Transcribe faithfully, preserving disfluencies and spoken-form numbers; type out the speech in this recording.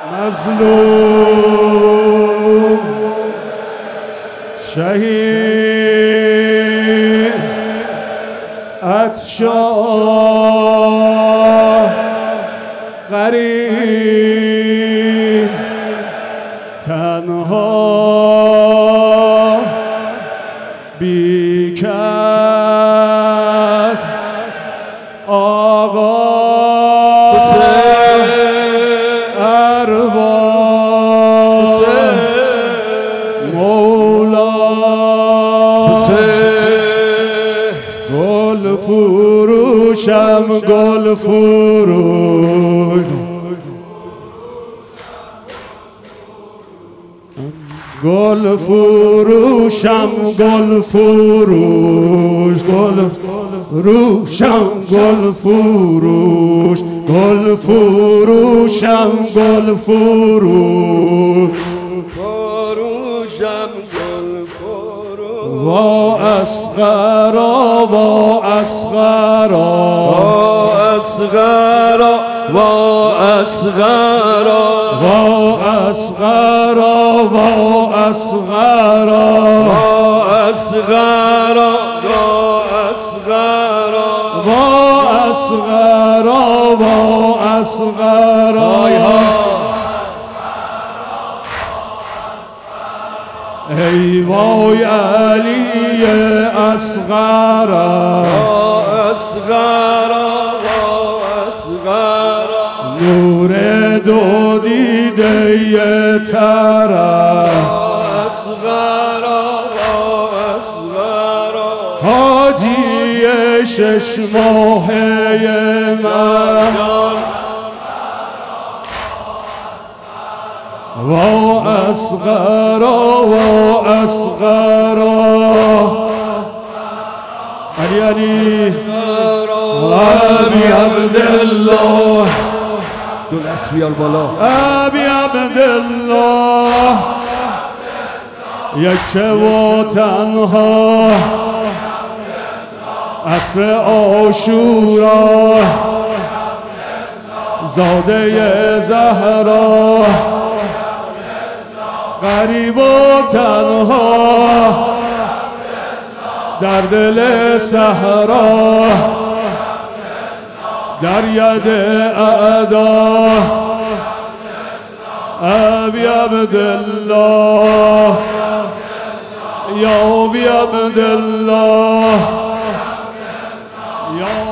مظلوم شهید عطشان غریب تنها بیکس آقا ارباب مولا گل فروشم گل فروش گل فروشم گل فروش گل فروشم گل فروش گل فروشم گل فروش فروشم گل فروش وا اصغرا وا اصغرا وا اصغرا وا اصغرا وا اصغرا وا اصغرا وا اصغرا وا اصغرا وا اصغرا وا اصغرا ای وای علی اصغرا اصغرا اصغرا نور دو دیده ترا اصغرا اصغرا حاجی شش ماهه من وا اصغرا وا اصغرا علی علی ابی عبدالله دو دست بیار بالا ابی عبدالله یک و تنها عصر عاشورا زاده زهرا غریب و تنها در دل صحرا در ید اعدا ابی عبدالله یا ابی عبدالله یا